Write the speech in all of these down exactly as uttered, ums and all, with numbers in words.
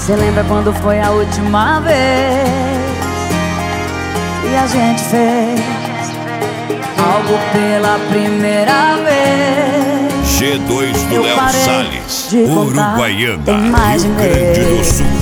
Cê lembra quando foi a última vez que a gente fez algo pela primeira vez? G dois do Eu Léo parei Salles, de contar, Uruguaiana, tem mais Rio de Grande do mês. Sul.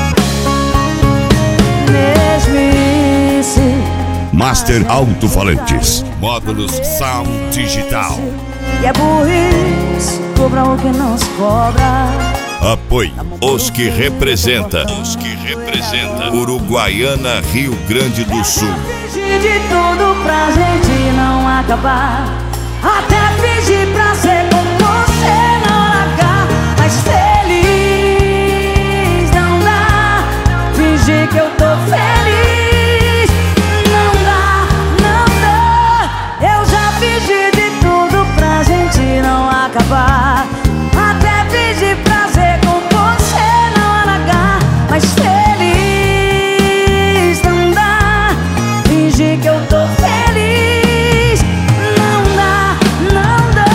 Mesmice, Master Alto-Falantes, módulos Sound Digital. e é burrice, cobra o que nos cobra. Apoio os que representa, os que representa Uruguaiana, Rio Grande do Sul. Fingir de tudo pra gente não acabar, até fingir pra ser com você na hora H. Mas feliz não dá, fingir que eu tô feliz não dá, não dá. Eu já fingi de tudo pra gente não acabar, até fingir pra ser com você na hora H. Mas feliz não dá, fingir que eu tô feliz não dá, não dá.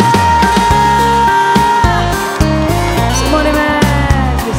Simone Mendes.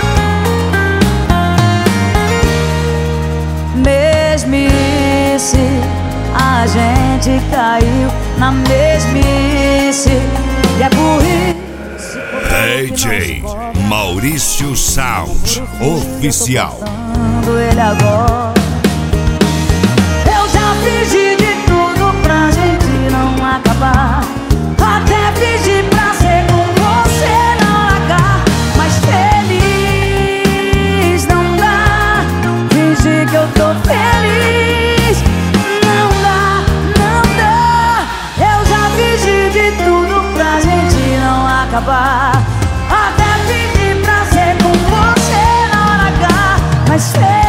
Mesmice, a gente caiu na mesmice, e é burrice. D J Maurício Sound Oficial. Ele agora. Eu já fingi de tudo pra gente não acabar, até fingi pra ser com você na hora H. Mas feliz não dá, fingir que eu tô feliz não dá, não dá. Eu já fingi de tudo pra gente não acabar, até fingir pra ser com você na hora H. Mas feliz